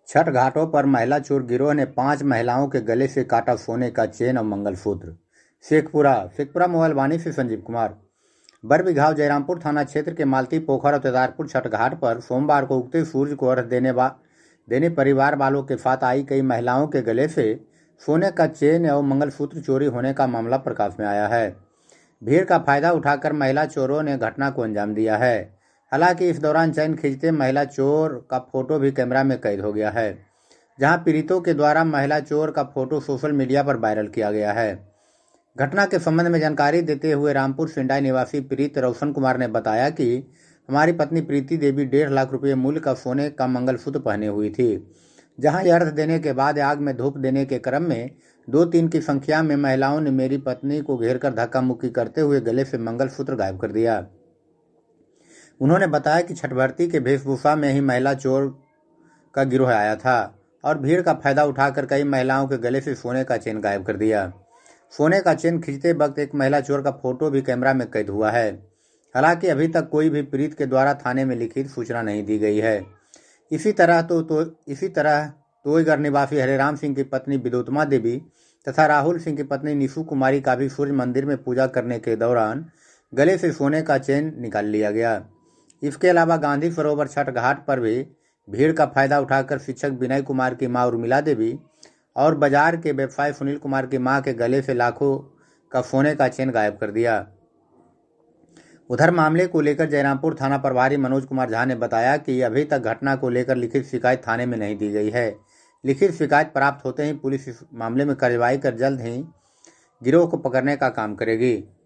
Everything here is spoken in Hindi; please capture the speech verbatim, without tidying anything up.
छठ घाटों पर महिला चोर गिरोह ने पांच महिलाओं के गले से काटा सोने का चेन और मंगलसूत्र। शेखपुरा शेखपुरा मोबाइल वाणी से संजीव कुमार। बरबीघाव जयरामपुर थाना क्षेत्र के मालती पोखर और तेदारपुर छठ घाट पर सोमवार को उगते सूर्य को अर्घ्य देने बा देने परिवार वालों के साथ आई कई महिलाओं के गले से सोने का चेन और मंगलसूत्र चोरी होने का मामला प्रकाश में आया है। भीड़ का फायदा उठाकर महिला चोरों ने घटना को अंजाम दिया है। हालांकि इस दौरान चैन खींचते महिला चोर का फोटो भी कैमरा में कैद हो गया है, जहां पीड़ितों के द्वारा महिला चोर का फोटो सोशल मीडिया पर वायरल किया गया है। घटना के संबंध में जानकारी देते हुए रामपुर सिंडाई निवासी प्रीत रोशन कुमार ने बताया कि हमारी पत्नी प्रीति देवी डेढ़ लाख रुपये मूल्य का सोने का मंगलसूत्र पहने हुई थी। जहां अर्घ्य देने के बाद आग में धूप देने के क्रम में दो तीन की संख्या में महिलाओं ने मेरी पत्नी को घेरकर धक्का मुक्की करते हुए गले से मंगलसूत्र गायब कर दिया। उन्होंने बताया कि छठवर्ती के वेशभूषा में ही महिला चोर का गिरोह आया था और भीड़ का फायदा उठाकर कई महिलाओं के गले से सोने का चेन गायब कर दिया। सोने का चेन खींचते वक्त एक महिला चोर का फोटो भी कैमरा में कैद हुआ है। हालांकि अभी तक कोई भी पीड़ित के द्वारा थाने में लिखित सूचना नहीं दी गई है। इसी तरह तो, तो इसी तरह तोयगढ़ निवासी हरेराम सिंह की पत्नी विदोत्मा देवी तथा राहुल सिंह की पत्नी निशु कुमारी का भी सूर्य मंदिर में पूजा करने के दौरान गले से सोने का चेन निकाल लिया गया। इसके अलावा गांधी सरोवर छठ घाट पर भी भीड़ का फायदा उठाकर शिक्षक विनय कुमार की मां उर्मिला देवी और बाजार के व्यवसायी सुनील कुमार की मां के गले से लाखों का सोने का चेन गायब कर दिया। उधर मामले को लेकर जयरामपुर थाना प्रभारी मनोज कुमार झा ने बताया कि अभी तक घटना को लेकर लिखित शिकायत थाने में नहीं दी गई है। लिखित शिकायत प्राप्त होते ही पुलिस इस मामले में कार्रवाई कर जल्द ही गिरोह को पकड़ने का काम करेगी।